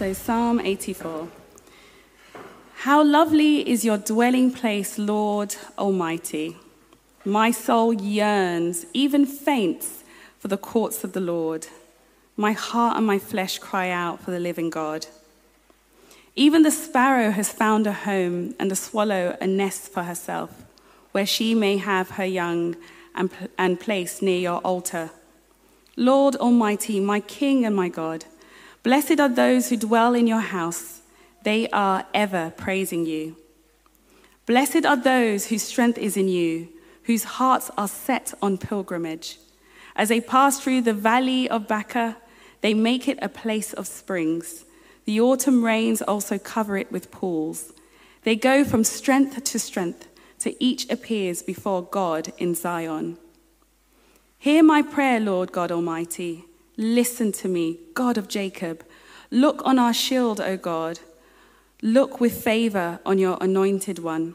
So Psalm 84. How lovely is your dwelling place, Lord Almighty. My soul yearns, even faints, for the courts of the Lord. My heart and my flesh cry out for the living God. Even the sparrow has found a home, and the swallow a nest for herself, where she may have her young and place near your altar. Lord Almighty, my King and my God, blessed are those who dwell in your house. They are ever praising you. Blessed are those whose strength is in you, whose hearts are set on pilgrimage. As they pass through the valley of Baca, they make it a place of springs. The autumn rains also cover it with pools. They go from strength to strength, till each appears before God in Zion. Hear my prayer, Lord God Almighty. Listen to me, God of Jacob. Look on our shield, O God. Look with favor on your anointed one.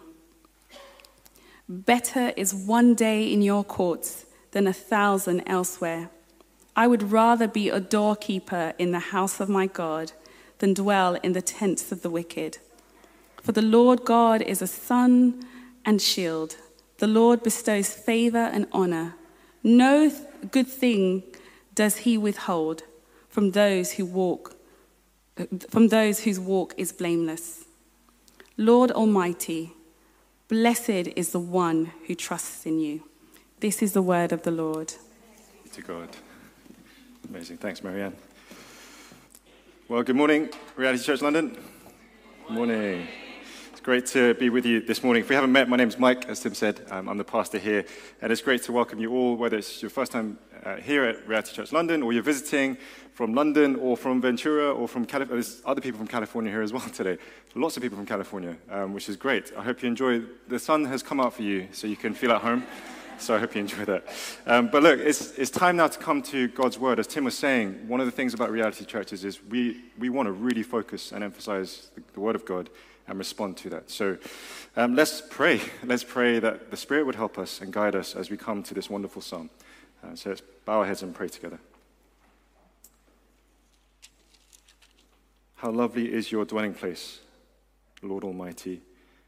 Better is one day in your courts than 1,000 elsewhere. I would rather be a doorkeeper in the house of my God than dwell in the tents of the wicked. For the Lord God is a sun and shield. The Lord bestows favor and honor. No good thing does he withhold from those whose walk is blameless. Lord Almighty, blessed is the one who trusts in you. This is the word of the Lord. To God. Amazing. Thanks, Marianne. Well, good morning, Reality Church London. Good morning. It's great to be with you this morning. If we haven't met, my name's Mike, as Tim said. I'm the pastor here, and it's great to welcome you all, whether it's your first time here at Reality Church London, or you're visiting from London, or from Ventura, or from California. There's other people from California here as well today. Lots of people from California, which is great. I hope you enjoy. The sun has come out for you, so you can feel at home. So I hope you enjoy that. But look, it's time now to come to God's word. As Tim was saying, one of the things about Reality Churches is we want to really focus and emphasize the word of God and respond to that. So let's pray. Let's pray that the Spirit would help us and guide us as we come to this wonderful psalm. So let's bow our heads and pray together. How lovely is your dwelling place, Lord Almighty.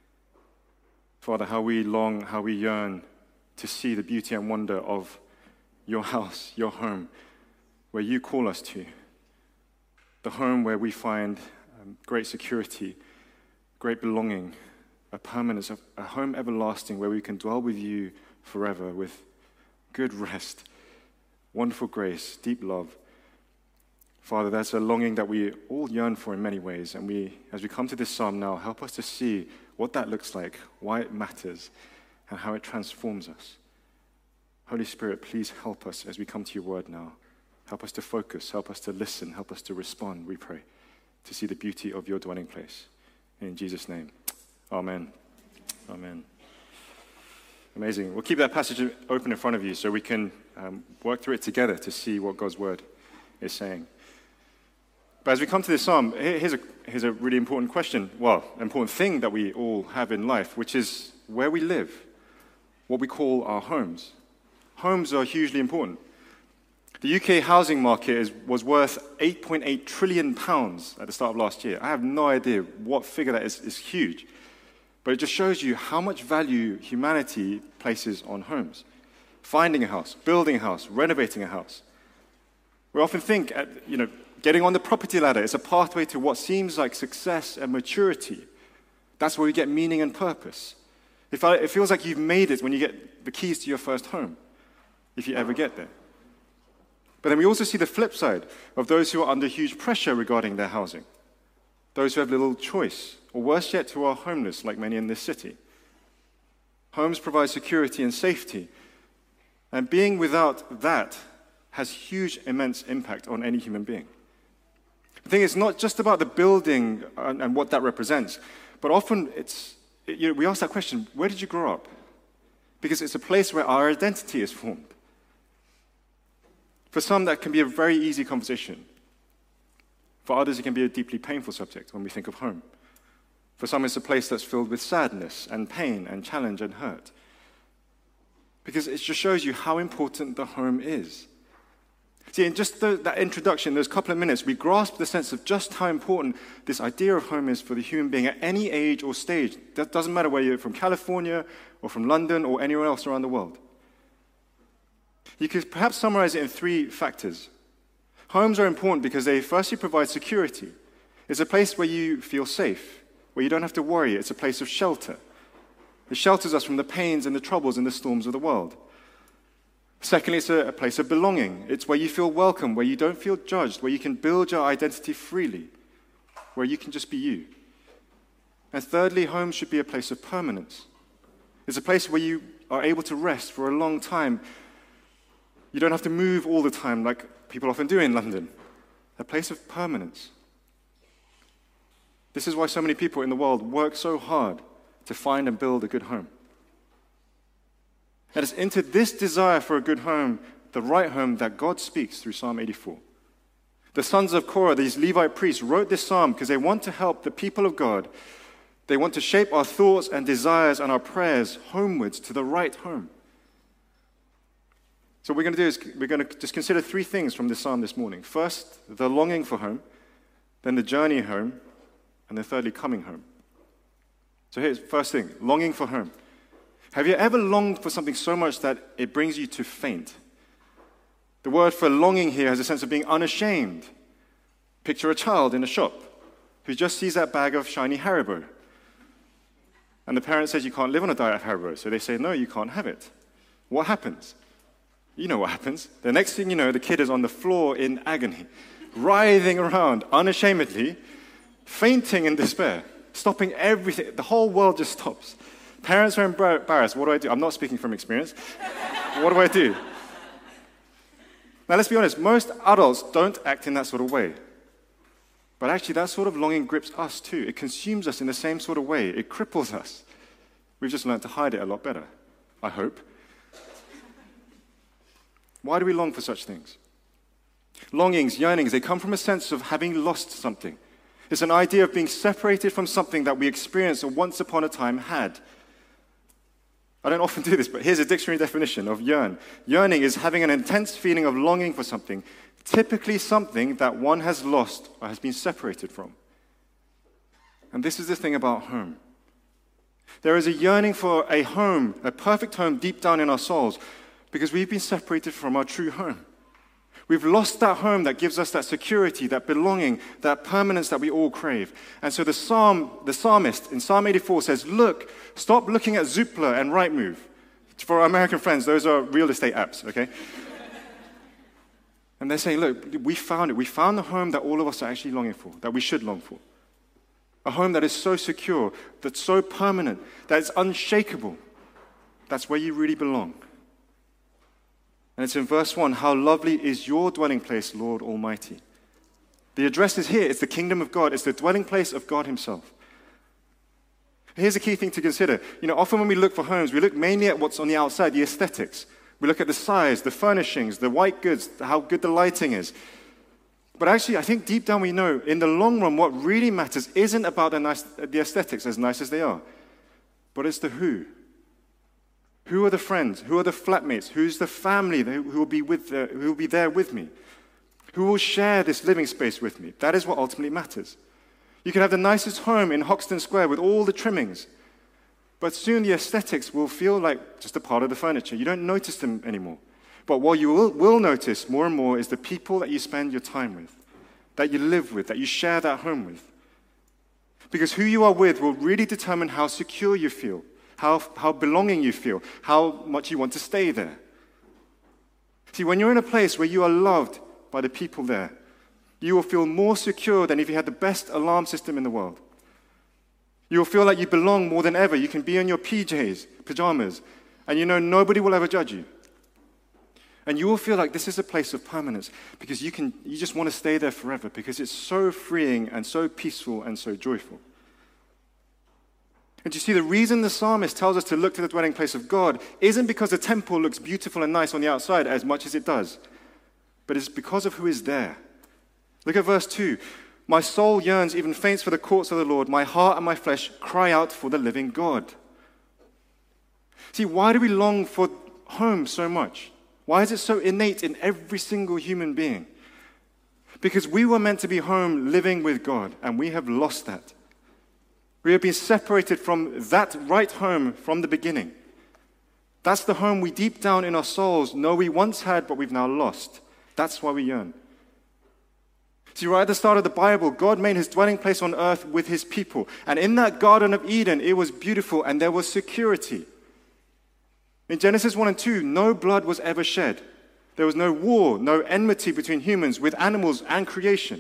Father, how we long, how we yearn to see the beauty and wonder of your house, your home, where you call us to. The home where we find great security, great belonging, a permanence, a home everlasting where we can dwell with you forever with good rest, wonderful grace, deep love. Father, that's a longing that we all yearn for in many ways. And as we come to this psalm now, help us to see what that looks like, why it matters, and how it transforms us. Holy Spirit, please help us as we come to your word now. Help us to focus, help us to listen, help us to respond, we pray, to see the beauty of your dwelling place. In Jesus' name, amen. Amen. Amazing. We'll keep that passage open in front of you so we can work through it together to see what God's word is saying. But as we come to this psalm, here's a really important question, important thing that we all have in life, which is where we live, what we call our homes. Homes are hugely important. The UK housing market was worth £8.8 trillion at the start of last year. I have no idea what figure that is. It's huge. But it just shows you how much value humanity places on homes. Finding a house, building a house, renovating a house. We often think, getting on the property ladder is a pathway to what seems like success and maturity. That's where we get meaning and purpose. It feels like you've made it when you get the keys to your first home, if you ever get there. But then we also see the flip side of those who are under huge pressure regarding their housing, those who have little choice, or worse yet, who are homeless, like many in this city. Homes provide security and safety, and being without that has huge, immense impact on any human being. The thing is not just about the building and what that represents, but often we ask that question, where did you grow up? Because it's a place where our identity is formed. For some, that can be a very easy conversation. For others, it can be a deeply painful subject when we think of home. For some, it's a place that's filled with sadness and pain and challenge and hurt. Because it just shows you how important the home is. See, in just that introduction, those couple of minutes, we grasp the sense of just how important this idea of home is for the human being at any age or stage. That doesn't matter whether you're from California or from London or anywhere else around the world. You could perhaps summarize it in 3 factors. Homes are important because they firstly provide security. It's a place where you feel safe, where you don't have to worry. It's a place of shelter. It shelters us from the pains and the troubles and the storms of the world. Secondly, it's a place of belonging. It's where you feel welcome, where you don't feel judged, where you can build your identity freely, where you can just be you. And thirdly, home should be a place of permanence. It's a place where you are able to rest for a long time. You don't have to move all the time like people often do in London. A place of permanence. This is why so many people in the world work so hard to find and build a good home. And it's into this desire for a good home, the right home, that God speaks through Psalm 84. The sons of Korah, these Levite priests, wrote this psalm because they want to help the people of God. They want to shape our thoughts and desires and our prayers homewards to the right home. So what we're going to do is we're going to just consider 3 things from this psalm this morning. First, the longing for home, then the journey home, and then thirdly, coming home. So here's the first thing, longing for home. Have you ever longed for something so much that it brings you to faint? The word for longing here has a sense of being unashamed. Picture a child in a shop who just sees that bag of shiny Haribo. And the parent says you can't live on a diet of Haribo, so they say, no, you can't have it. What happens? You know what happens. The next thing you know, the kid is on the floor in agony, writhing around unashamedly, fainting in despair, stopping everything. The whole world just stops. Parents are embarrassed. What do I do? I'm not speaking from experience. What do I do? Now, let's be honest. Most adults don't act in that sort of way. But actually, that sort of longing grips us too. It consumes us in the same sort of way. It cripples us. We've just learned to hide it a lot better, I hope. Why do we long for such things? Longings, yearnings, they come from a sense of having lost something. It's an idea of being separated from something that we experienced or once upon a time had. I don't often do this, but here's a dictionary definition of yearn. Yearning is having an intense feeling of longing for something, typically something that one has lost or has been separated from. And this is the thing about home. There is a yearning for a home, a perfect home deep down in our souls, because we've been separated from our true home. We've lost that home that gives us that security, that belonging, that permanence that we all crave. And so the psalmist in Psalm 84 says, look, stop looking at Zoopla and Rightmove. For our American friends, those are real estate apps, okay? And they're saying, look, we found it. We found the home that all of us are actually longing for, that we should long for. A home that is so secure, that's so permanent, that it's unshakable. That's where you really belong. And it's in verse 1, how lovely is your dwelling place, Lord Almighty. The address is here. It's the kingdom of God. It's the dwelling place of God himself. Here's a key thing to consider. Often when we look for homes, we look mainly at what's on the outside, the aesthetics. We look at the size, the furnishings, the white goods, how good the lighting is. But actually, I think deep down we know, in the long run, what really matters isn't about the aesthetics, as nice as they are, but it's the who. Who are the friends? Who are the flatmates? Who's the family who will be there with me? Who will share this living space with me? That is what ultimately matters. You can have the nicest home in Hoxton Square with all the trimmings, but soon the aesthetics will feel like just a part of the furniture. You don't notice them anymore. But what you will notice more and more is the people that you spend your time with, that you live with, that you share that home with. Because who you are with will really determine how secure you feel, how belonging you feel, how much you want to stay there. See, when you're in a place where you are loved by the people there, you will feel more secure than if you had the best alarm system in the world. You will feel like you belong more than ever. You can be in your pajamas, and you know nobody will ever judge you. And you will feel like this is a place of permanence because you just want to stay there forever because it's so freeing and so peaceful and so joyful. And you see, the reason the psalmist tells us to look to the dwelling place of God isn't because the temple looks beautiful and nice on the outside as much as it does, but it's because of who is there. Look at verse 2. My soul yearns, even faints for the courts of the Lord. My heart and my flesh cry out for the living God. See, why do we long for home so much? Why is it so innate in every single human being? Because we were meant to be home living with God, and we have lost that. We have been separated from that right home from the beginning. That's the home we deep down in our souls know we once had, but we've now lost. That's why we yearn. See, right at the start of the Bible, God made his dwelling place on earth with his people. And in that Garden of Eden, it was beautiful and there was security. In Genesis 1 and 2, no blood was ever shed. There was no war, no enmity between humans with animals and creation.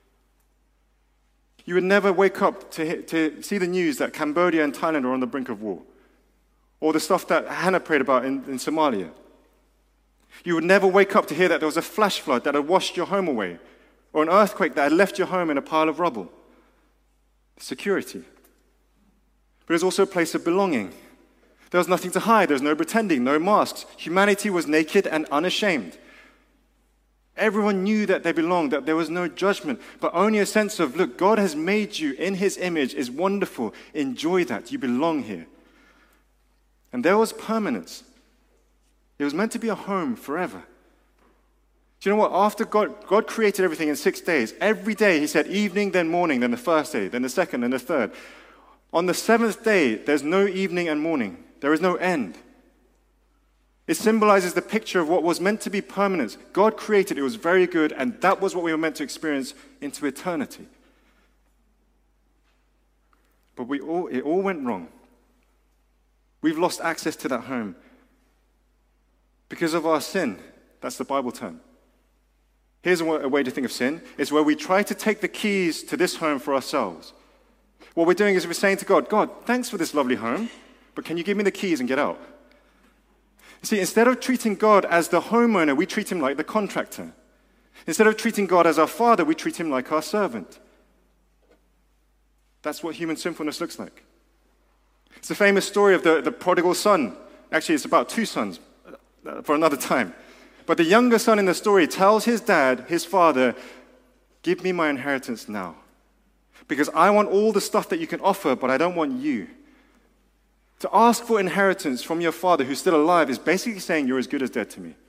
You would never wake up to see the news that Cambodia and Thailand are on the brink of war, or the stuff that Hannah prayed about in Somalia. You would never wake up to hear that there was a flash flood that had washed your home away, or an earthquake that had left your home in a pile of rubble. Security. But it was also a place of belonging. There was nothing to hide. There was no pretending, no masks. Humanity was naked and unashamed. Everyone knew that they belonged, that there was no judgment, but only a sense of, look, God has made you in his image, is wonderful. Enjoy that. You belong here. And there was permanence. It was meant to be a home forever. Do you know what? After God created everything in 6 days, every day he said evening, then morning, then the first day, then the second, then the third. On the seventh day, there's no evening and morning. There is no end. It symbolizes the picture of what was meant to be permanence. God created, it was very good, and that was what we were meant to experience into eternity. But it all went wrong. We've lost access to that home because of our sin. That's the Bible term. Here's a way to think of sin. It's where we try to take the keys to this home for ourselves. What we're doing is we're saying to God, God, thanks for this lovely home, but can you give me the keys and get out? You see, instead of treating God as the homeowner, we treat him like the contractor. Instead of treating God as our father, we treat him like our servant. That's what human sinfulness looks like. It's the famous story of the prodigal son. Actually, it's about two sons for another time. But the younger son in the story tells his dad, his father, give me my inheritance now. Because I want all the stuff that you can offer, but I don't want you. To ask for inheritance from your father who's still alive is basically saying you're as good as dead to me.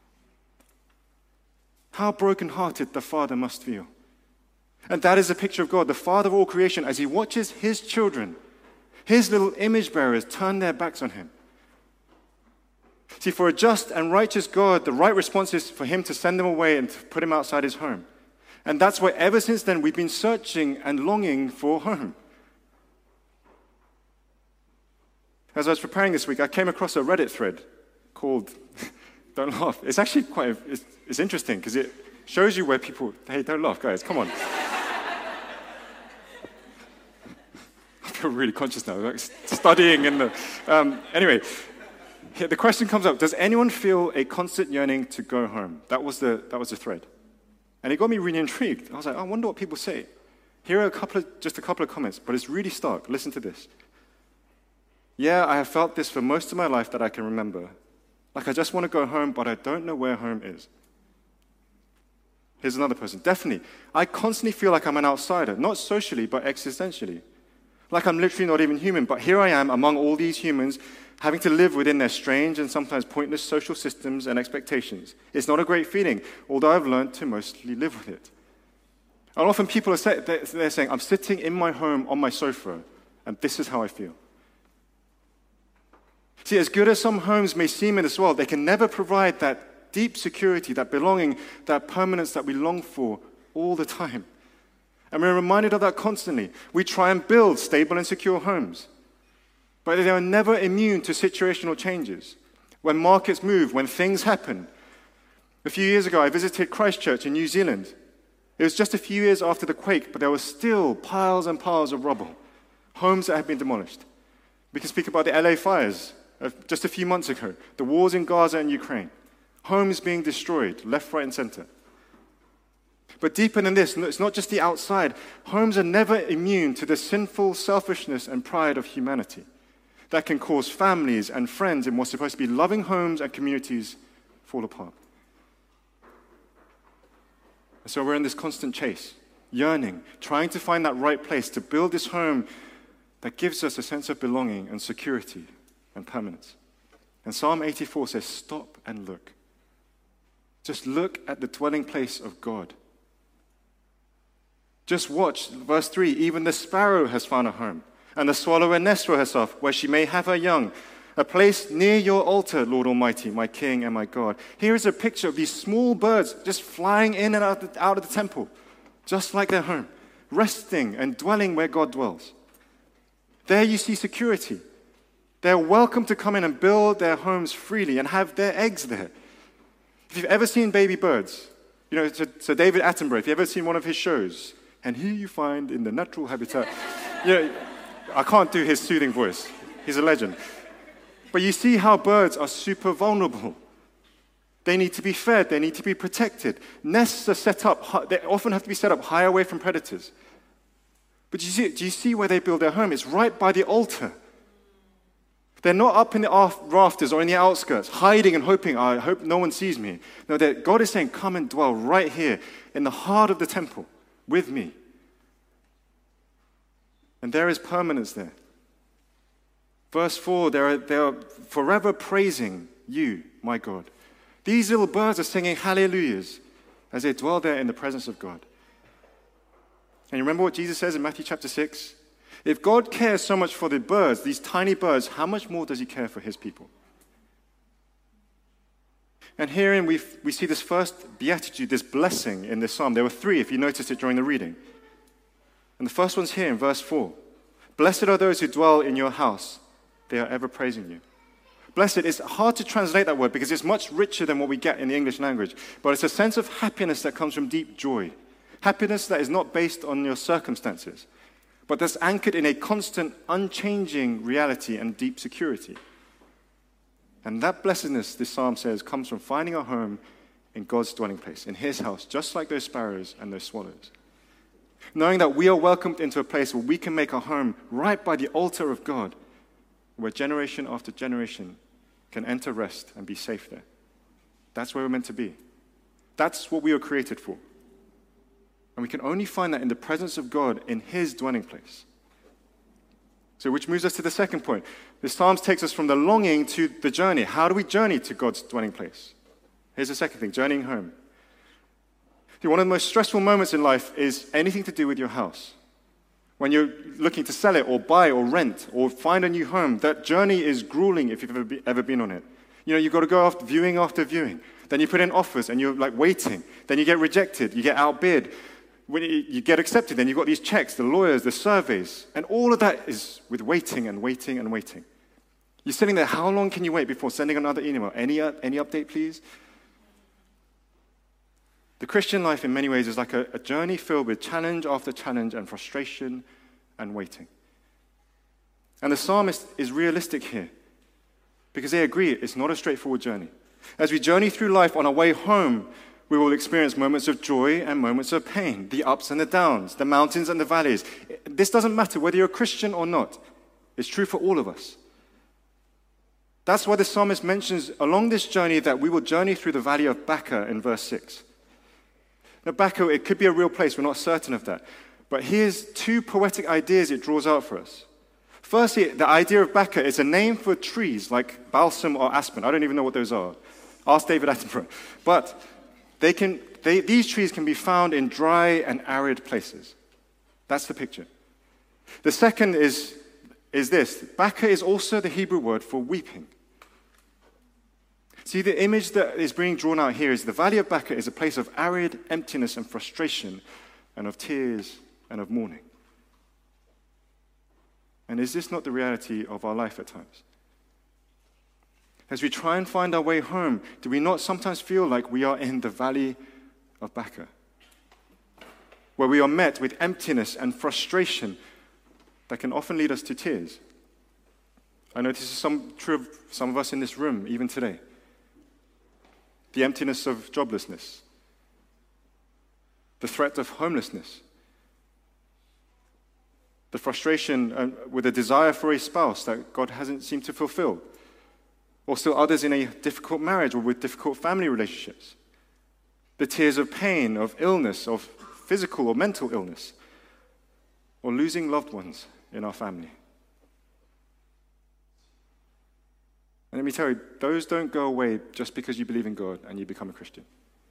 How brokenhearted the father must feel. And that is a picture of God, the Father of all creation, as he watches his children, his little image bearers, turn their backs on him. See, for a just and righteous God, the right response is for him to send them away and to put him outside his home. And that's why ever since then we've been searching and longing for home. As I was preparing this week, I came across a Reddit thread called, don't laugh. It's actually it's interesting because it shows you where people, hey, don't laugh, guys, come on. I feel really conscious now, like studying and anyway, the question comes up, does anyone feel a constant yearning to go home? That was the thread. And it got me really intrigued. I was like, I wonder what people say. Here are just a couple of comments, but it's really stark. Listen to this. Yeah, I have felt this for most of my life that I can remember. Like I just want to go home, but I don't know where home is. Here's another person. Definitely, I constantly feel like I'm an outsider, not socially, but existentially. Like I'm literally not even human, but here I am among all these humans, having to live within their strange and sometimes pointless social systems and expectations. It's not a great feeling, although I've learned to mostly live with it. And often people are they're saying, I'm sitting in my home on my sofa, and this is how I feel. See, as good as some homes may seem in this world, they can never provide that deep security, that belonging, that permanence that we long for all the time. And we're reminded of that constantly. We try and build stable and secure homes, but they are never immune to situational changes. When markets move, when things happen. A few years ago, I visited Christchurch in New Zealand. It was just a few years after the quake, but there were still piles and piles of rubble, homes that had been demolished. We can speak about the LA fires of just a few months ago, the wars in Gaza and Ukraine, homes being destroyed, left, right, and center. But deeper than this, it's not just the outside. Homes are never immune to the sinful selfishness and pride of humanity that can cause families and friends in what's supposed to be loving homes and communities fall apart. And so we're in this constant chase, yearning, trying to find that right place to build this home that gives us a sense of belonging and security and permanence. And Psalm 84 says, stop and look. Just look at the dwelling place of God. Just watch, verse 3, even the sparrow has found a home, and the swallow a nest for herself, where she may have her young. A place near your altar, Lord Almighty, my King and my God. Here is a picture of these small birds just flying in and out of the temple, just like their home, resting and dwelling where God dwells. There you see security. They're welcome to come in and build their homes freely and have their eggs there. If you've ever seen baby birds, so David Attenborough, if you've ever seen one of his shows, and here you find in the natural habitat, I can't do his soothing voice. He's a legend. But you see how birds are super vulnerable. They need to be fed. They need to be protected. Nests are set up. They often have to be set up high away from predators. But do you see where they build their home? It's right by the altar. They're not up in the rafters or in the outskirts, hiding and hoping, I hope no one sees me. No, God is saying, come and dwell right here in the heart of the temple with me. And there is permanence there. Verse 4, they are forever praising you, my God. These little birds are singing hallelujahs as they dwell there in the presence of God. And you remember what Jesus says in Matthew chapter 6? If God cares so much for the birds, these tiny birds, how much more does he care for his people? And herein we see this first beatitude, this blessing in this psalm. There were three, if you noticed it during the reading. And the first one's here in verse 4. Blessed are those who dwell in your house. They are ever praising you. Blessed, it's hard to translate that word because it's much richer than what we get in the English language. But it's a sense of happiness that comes from deep joy. Happiness that is not based on your circumstances, but that's anchored in a constant, unchanging reality and deep security. And that blessedness, this psalm says, comes from finding our home in God's dwelling place, in his house, just like those sparrows and those swallows. Knowing that we are welcomed into a place where we can make our home right by the altar of God, where generation after generation can enter rest and be safe there. That's where we're meant to be. That's what we were created for. And we can only find that in the presence of God in his dwelling place. So which moves us to the second point. The Psalms takes us from the longing to the journey. How do we journey to God's dwelling place? Here's the second thing, journeying home. See, one of the most stressful moments in life is anything to do with your house. When you're looking to sell it or buy or rent or find a new home, that journey is grueling if you've ever been on it. You've got to go after viewing. Then you put in offers and you're waiting. Then you get rejected. You get outbid. When you get accepted, then you've got these checks, the lawyers, the surveys. And all of that is with waiting and waiting and waiting. You're sitting there, how long can you wait before sending another email? Any update, please? The Christian life in many ways is like a journey filled with challenge after challenge and frustration and waiting. And the psalmist is realistic here because they agree it's not a straightforward journey. As we journey through life on our way home, we will experience moments of joy and moments of pain, the ups and the downs, the mountains and the valleys. This doesn't matter whether you're a Christian or not. It's true for all of us. That's why the psalmist mentions along this journey that we will journey through the valley of Baca in verse 6. Now, Baca, it could be a real place. We're not certain of that. But here's two poetic ideas it draws out for us. Firstly, the idea of Baca is a name for trees like balsam or aspen. I don't even know what those are. Ask David Attenborough. But these trees can be found in dry and arid places. That's the picture. The second is this. Baca is also the Hebrew word for weeping. See, the image that is being drawn out here is the valley of Baca is a place of arid emptiness and frustration and of tears and of mourning. And is this not the reality of our life at times? As we try and find our way home, do we not sometimes feel like we are in the valley of Baca, where we are met with emptiness and frustration that can often lead us to tears? I know this is true of some of us in this room, even today. The emptiness of joblessness, the threat of homelessness, the frustration with a desire for a spouse that God hasn't seemed to fulfill, or still others in a difficult marriage or with difficult family relationships, the tears of pain, of illness, of physical or mental illness, or losing loved ones in our family. And let me tell you, those don't go away just because you believe in God and you become a Christian.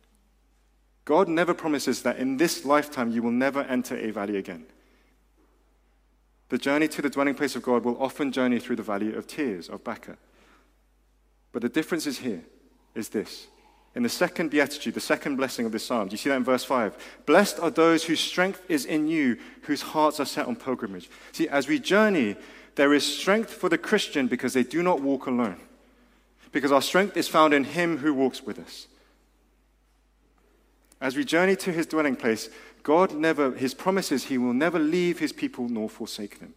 God never promises that in this lifetime you will never enter a valley again. The journey to the dwelling place of God will often journey through the valley of tears, of Baca. But the difference is here, is this. In the second beatitude, the second blessing of this psalm, do you see that in verse 5? Blessed are those whose strength is in you, whose hearts are set on pilgrimage. See, as we journey, there is strength for the Christian because they do not walk alone. Because our strength is found in him who walks with us. As we journey to his dwelling place, his promises, he will never leave his people nor forsake them.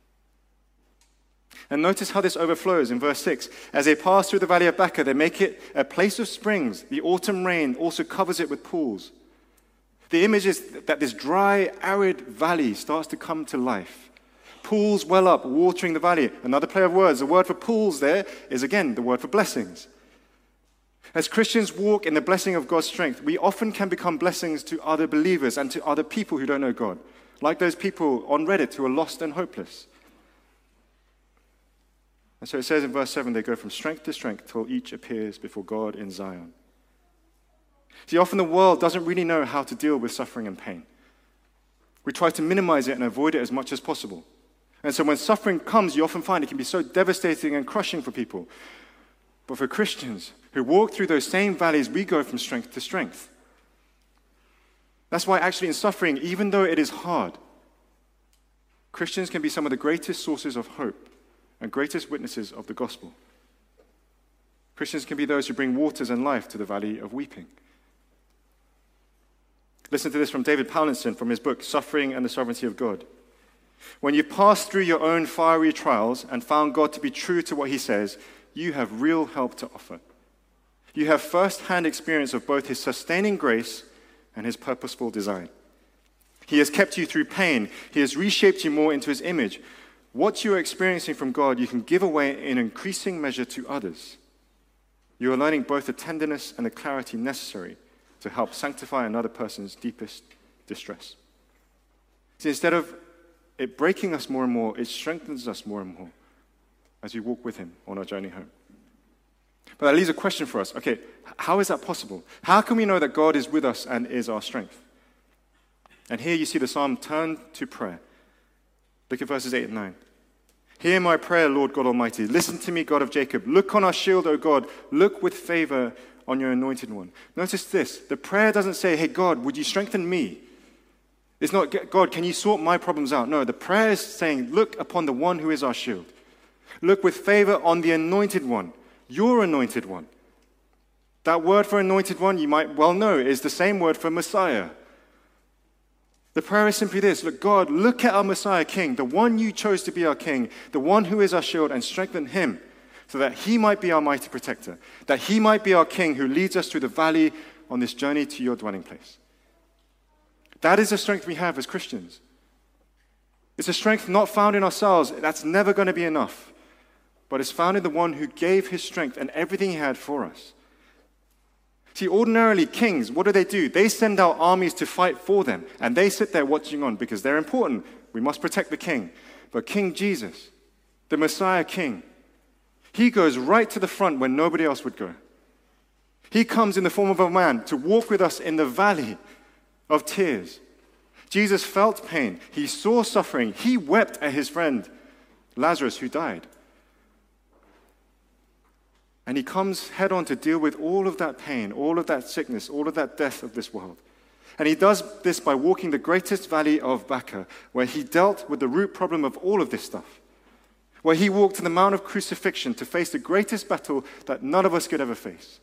And notice how this overflows in verse 6. As they pass through the valley of Baca, they make it a place of springs. The autumn rain also covers it with pools. The image is that this dry, arid valley starts to come to life. Pools well up, watering the valley. Another play of words. The word for pools there is, again, the word for blessings. As Christians walk in the blessing of God's strength, we often can become blessings to other believers and to other people who don't know God, like those people on Reddit who are lost and hopeless. And so it says in verse 7, they go from strength to strength till each appears before God in Zion. See, often the world doesn't really know how to deal with suffering and pain. We try to minimize it and avoid it as much as possible. And so when suffering comes, you often find it can be so devastating and crushing for people. But for Christians who walk through those same valleys, we go from strength to strength. That's why actually in suffering, even though it is hard, Christians can be some of the greatest sources of hope and greatest witnesses of the gospel. Christians can be those who bring waters and life to the valley of weeping. Listen to this from David Powlinson from his book, Suffering and the Sovereignty of God. When you pass through your own fiery trials and found God to be true to what he says, you have real help to offer. You have first-hand experience of both his sustaining grace and his purposeful design. He has kept you through pain. He has reshaped you more into his image. What you are experiencing from God, you can give away in increasing measure to others. You are learning both the tenderness and the clarity necessary to help sanctify another person's deepest distress. See, instead of it breaking us more and more, it strengthens us more and more as we walk with him on our journey home. But that leaves a question for us. Okay, how is that possible? How can we know that God is with us and is our strength? And here you see the psalm turn to prayer. Look at verses 8 and 9. Hear my prayer, Lord God Almighty. Listen to me, God of Jacob. Look on our shield, O God. Look with favor on your anointed one. Notice this. The prayer doesn't say, hey, God, would you strengthen me? It's not, God, can you sort my problems out? No, the prayer is saying, look upon the one who is our shield. Look with favor on the anointed one, your anointed one. That word for anointed one, you might well know, is the same word for Messiah. The prayer is simply this: look, God, look at our Messiah King, the one you chose to be our King, the one who is our shield, and strengthen him so that he might be our mighty protector, that he might be our King who leads us through the valley on this journey to your dwelling place. That is the strength we have as Christians. It's a strength not found in ourselves. That's never going to be enough. But it's found in the one who gave his strength and everything he had for us. See, ordinarily, kings, what do? They send out armies to fight for them, and they sit there watching on because they're important. We must protect the king. But King Jesus, the Messiah King, he goes right to the front when nobody else would go. He comes in the form of a man to walk with us in the valley of tears. Jesus felt pain. He saw suffering. He wept at his friend Lazarus who died. And he comes head on to deal with all of that pain, all of that sickness, all of that death of this world. And he does this by walking the greatest valley of Baca, where he dealt with the root problem of all of this stuff. Where he walked to the Mount of Crucifixion to face the greatest battle that none of us could ever face.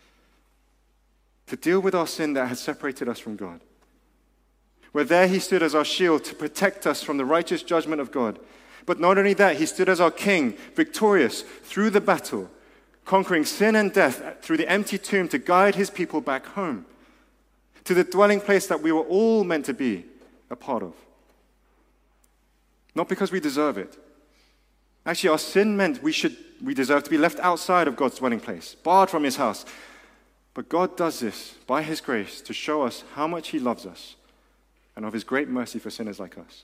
To deal with our sin that had separated us from God. Where there he stood as our shield to protect us from the righteous judgment of God. But not only that, he stood as our king, victorious through the battle, conquering sin and death through the empty tomb to guide his people back home, to the dwelling place that we were all meant to be a part of. Not because we deserve it. Actually, our sin meant we deserve to be left outside of God's dwelling place, barred from his house. But God does this by his grace to show us how much he loves us and of his great mercy for sinners like us.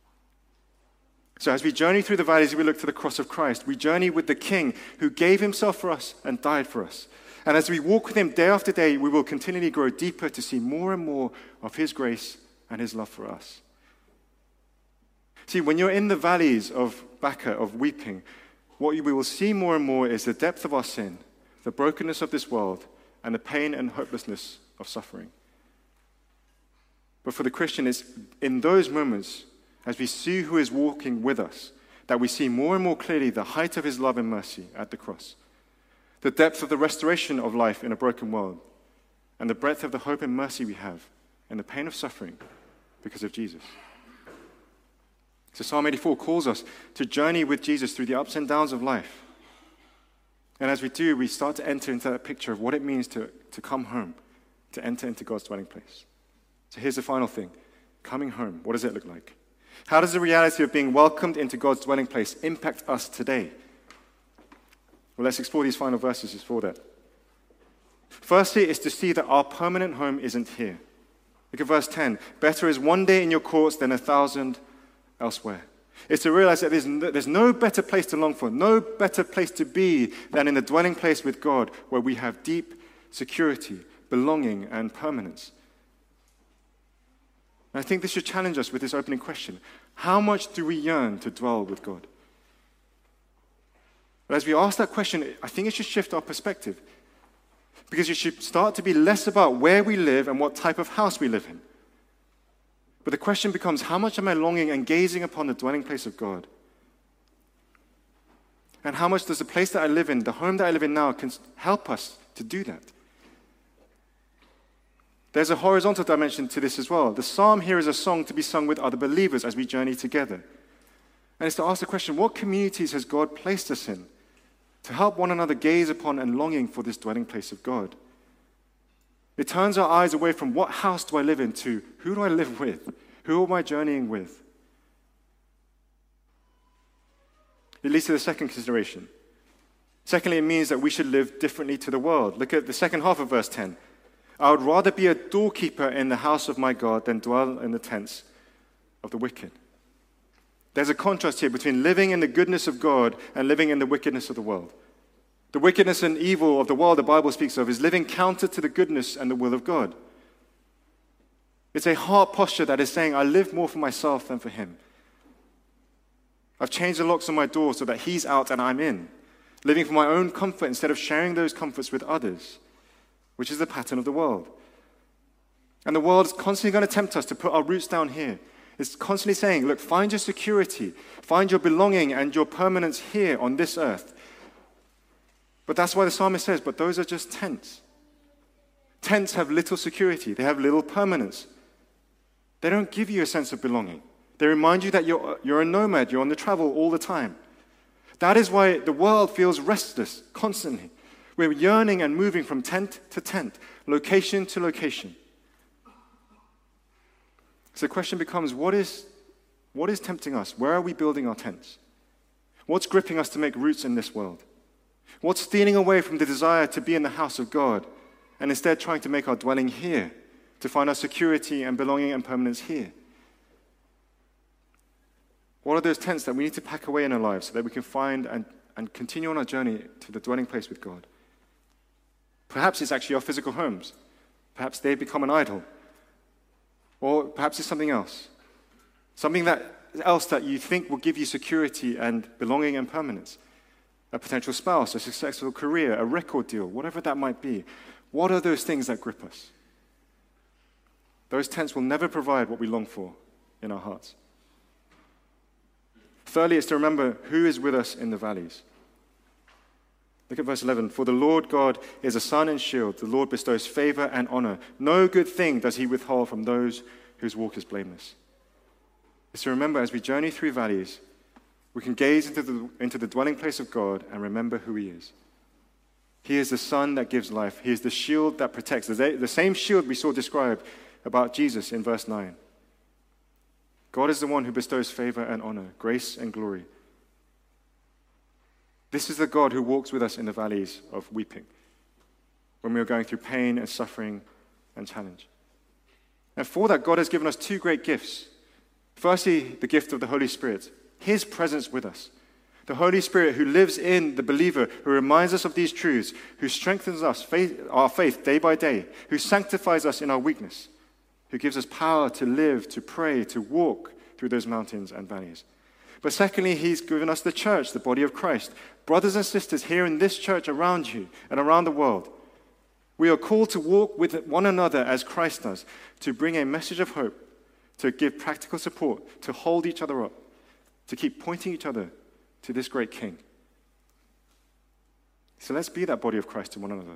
So as we journey through the valleys, we look to the cross of Christ. We journey with the King who gave himself for us and died for us. And as we walk with him day after day, we will continually grow deeper to see more and more of his grace and his love for us. See, when you're in the valleys of Baca, of weeping, what we will see more and more is the depth of our sin, the brokenness of this world, and the pain and hopelessness of suffering. But for the Christian, it's in those moments, as we see who is walking with us, that we see more and more clearly the height of his love and mercy at the cross, the depth of the restoration of life in a broken world, and the breadth of the hope and mercy we have in the pain of suffering because of Jesus. So Psalm 84 calls us to journey with Jesus through the ups and downs of life. And as we do, we start to enter into that picture of what it means to come home, to enter into God's dwelling place. So here's the final thing. Coming home, what does it look like? How does the reality of being welcomed into God's dwelling place impact us today? Well, let's explore these final verses for that. Firstly, is to see that our permanent home isn't here. Look at verse 10. Better is one day in your courts than 1,000 elsewhere. It's to realize that there's no better place to long for, no better place to be than in the dwelling place with God, where we have deep security, belonging, and permanence. And I think this should challenge us with this opening question. How much do we yearn to dwell with God? But as we ask that question, I think it should shift our perspective. Because it should start to be less about where we live and what type of house we live in. But the question becomes, how much am I longing and gazing upon the dwelling place of God? And how much does the place that I live in, the home that I live in now, can help us to do that? There's a horizontal dimension to this as well. The psalm here is a song to be sung with other believers as we journey together. And it's to ask the question, what communities has God placed us in to help one another gaze upon and longing for this dwelling place of God? It turns our eyes away from what house do I live in to who do I live with? Who am I journeying with? It leads to the second consideration. Secondly, it means that we should live differently to the world. Look at the second half of verse 10. I would rather be a doorkeeper in the house of my God than dwell in the tents of the wicked. There's a contrast here between living in the goodness of God and living in the wickedness of the world. The wickedness and evil of the world the Bible speaks of is living counter to the goodness and the will of God. It's a heart posture that is saying, I live more for myself than for him. I've changed the locks on my door so that he's out and I'm in, living for my own comfort instead of sharing those comforts with others, which is the pattern of the world. And the world is constantly going to tempt us to put our roots down here. It's constantly saying, look, find your security, find your belonging and your permanence here on this earth. But that's why the psalmist says, but those are just tents. Tents have little security. They have little permanence. They don't give you a sense of belonging. They remind you that you're a nomad, you're on the travel all the time. That is why the world feels restless constantly. We're yearning and moving from tent to tent, location to location. So the question becomes, what is tempting us? Where are we building our tents? What's gripping us to make roots in this world? What's stealing away from the desire to be in the house of God and instead trying to make our dwelling here, to find our security and belonging and permanence here? What are those tents that we need to pack away in our lives so that we can find and continue on our journey to the dwelling place with God? Perhaps it's actually our physical homes. Perhaps they become an idol. Or perhaps it's something else. Something else that you think will give you security and belonging and permanence. A potential spouse, a successful career, a record deal, whatever that might be. What are those things that grip us? Those tents will never provide what we long for in our hearts. Thirdly, it's to remember who is with us in the valleys. Look at verse 11. For the Lord God is a sun and shield. The Lord bestows favor and honor. No good thing does he withhold from those whose walk is blameless. It's to remember as we journey through valleys, we can gaze into the dwelling place of God and remember who he is. He is the sun that gives life. He is the shield that protects. The same shield we saw described about Jesus in verse 9. God is the one who bestows favor and honor, grace and glory. This is the God who walks with us in the valleys of weeping, when we are going through pain and suffering and challenge. And for that, God has given us two great gifts. Firstly, the gift of the Holy Spirit, his presence with us, The Holy Spirit who lives in the believer, who reminds us of these truths, who strengthens us, our faith day by day, who sanctifies us in our weakness, who gives us power to live, to pray, to walk through those mountains and valleys. But secondly, he's given us the church, the body of Christ. Brothers and sisters here in this church around you and around the world, we are called to walk with one another as Christ does, to bring a message of hope, to give practical support, to hold each other up, to keep pointing each other to this great King. So let's be that body of Christ to one another.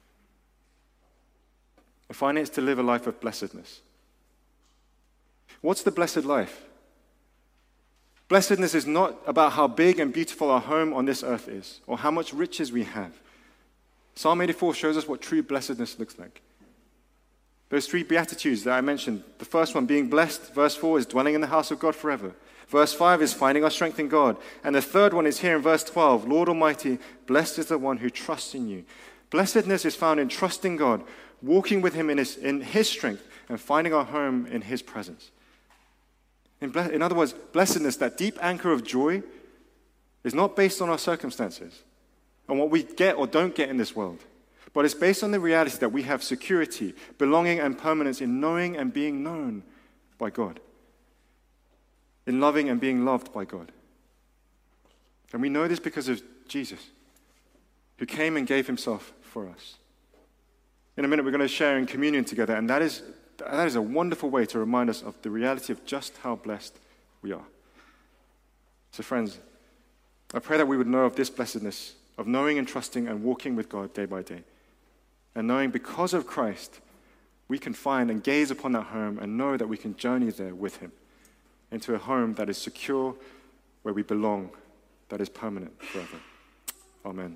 And finally, it's to live a life of blessedness. What's the blessed life? Blessedness is not about how big and beautiful our home on this earth is, or how much riches we have. Psalm 84 shows us what true blessedness looks like. Those 3 Beatitudes that I mentioned, the first one being blessed, verse 4 is dwelling in the house of God forever. Verse 5 is finding our strength in God. And the third one is here in verse 12, Lord Almighty, blessed is the one who trusts in you. Blessedness is found in trusting God, walking with him in his strength, and finding our home in his presence. In other words, blessedness, that deep anchor of joy, is not based on our circumstances, on what we get or don't get in this world, but it's based on the reality that we have security, belonging, and permanence in knowing and being known by God, in loving and being loved by God. And we know this because of Jesus, who came and gave himself for us. In a minute, we're going to share in communion together, and that is a wonderful way to remind us of the reality of just how blessed we are. So friends, I pray that we would know of this blessedness, of knowing and trusting and walking with God day by day. And knowing because of Christ, we can find and gaze upon that home and know that we can journey there with him into a home that is secure, where we belong, that is permanent forever. Amen.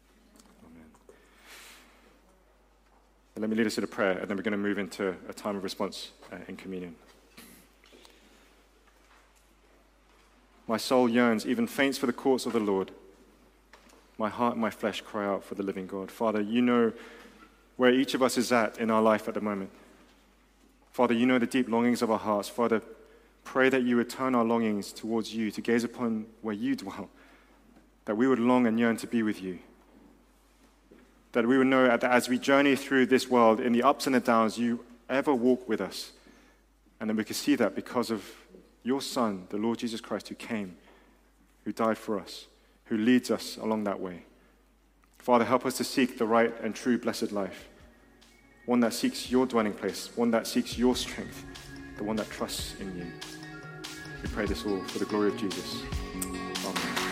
And let me lead us in a prayer, and then we're going to move into a time of response in communion. My soul yearns, even faints for the courts of the Lord. My heart and my flesh cry out for the living God. Father, you know where each of us is at in our life at the moment. Father, you know the deep longings of our hearts. Father, pray that you would turn our longings towards you, to gaze upon where you dwell, that we would long and yearn to be with you. That we would know that as we journey through this world, in the ups and the downs, you ever walk with us. And then we can see that because of your Son, the Lord Jesus Christ, who came, who died for us, who leads us along that way. Father, help us to seek the right and true blessed life, one that seeks your dwelling place, one that seeks your strength, the one that trusts in you. We pray this all for the glory of Jesus. Amen.